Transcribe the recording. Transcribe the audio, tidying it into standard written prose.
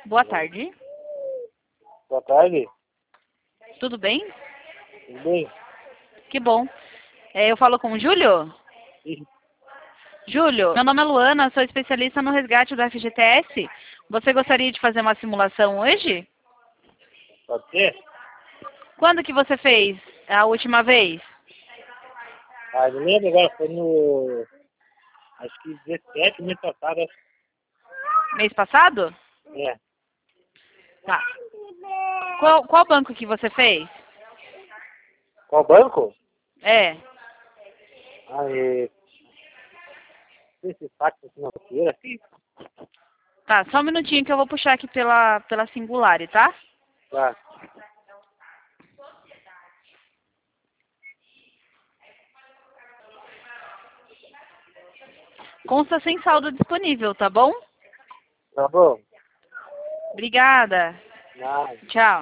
Boa tarde. Boa tarde. Tudo bem? Tudo bem? Que bom. Eu falo com o Júlio? Sim. Júlio, meu nome é Luana, sou especialista no resgate do FGTS. Você gostaria de fazer uma simulação hoje? Pode ser? Quando que você fez a última vez? Ah, não lembro agora, foi no... Acho que 17, mês passado. Mês passado? É. Tá. Qual banco que você fez? Qual banco? É. Ah, esse saco financeira. Tá, só um minutinho que eu vou puxar aqui pela Singular, tá? Tá. Consta sem saldo disponível, tá bom? Tá bom? Obrigada. Não. Tchau.